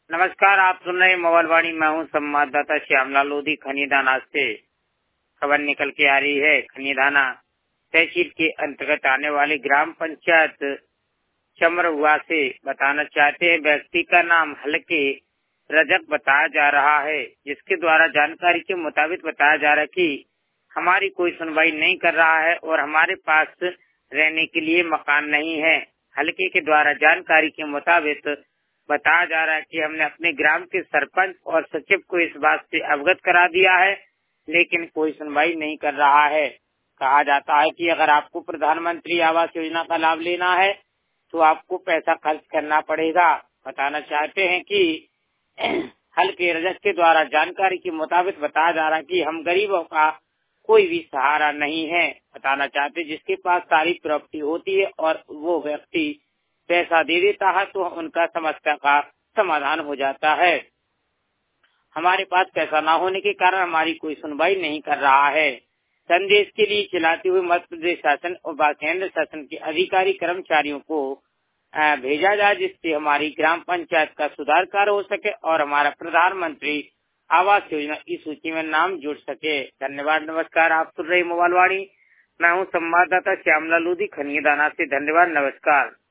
नमस्कार, आप सुन रहे हैं मोबाइल वाणी। मैं हूं संवाददाता श्यामलाल लोधी। खनीदाना से खबर निकल के आ रही है। खनीदाना तहसील के अंतर्गत आने वाली ग्राम पंचायत चमरहुआ से बताना चाहते हैं। व्यक्ति का नाम हल्के रजक बताया जा रहा है, जिसके द्वारा जानकारी के मुताबिक बताया जा रहा है कि हमारी कोई सुनवाई नहीं कर रहा है और हमारे पास रहने के लिए मकान नहीं है। हल्के के द्वारा जानकारी के मुताबिक बताया जा रहा है कि हमने अपने ग्राम के सरपंच और सचिव को इस बात से अवगत करा दिया है, लेकिन कोई सुनवाई नहीं कर रहा है। कहा जाता है कि अगर आपको प्रधानमंत्री आवास योजना का लाभ लेना है तो आपको पैसा खर्च करना पड़ेगा। बताना चाहते हैं कि हल्के रजक के द्वारा जानकारी के मुताबिक बताया जा रहा है कि हम गरीबों का कोई भी सहारा नहीं है। बताना चाहते जिसके पास सारी प्रॉपर्टी होती है और वो व्यक्ति पैसा दे देता है तो उनका समस्या का समाधान हो जाता है। हमारे पास पैसा न होने के कारण हमारी कोई सुनवाई नहीं कर रहा है। संदेश के लिए चलाते हुए मध्य प्रदेश शासन और केंद्र शासन के अधिकारी कर्मचारियों को भेजा जाए, जिससे हमारी ग्राम पंचायत का सुधार कार्य हो सके और हमारा प्रधानमंत्री आवास योजना की सूची में नाम जुड़ सके। धन्यवाद, नमस्कार। आप सुन रहे मोबाइल वाणी। मैं हूँ संवाददाता श्यामलाल लोधी, खनीदाना से। धन्यवाद, नमस्कार।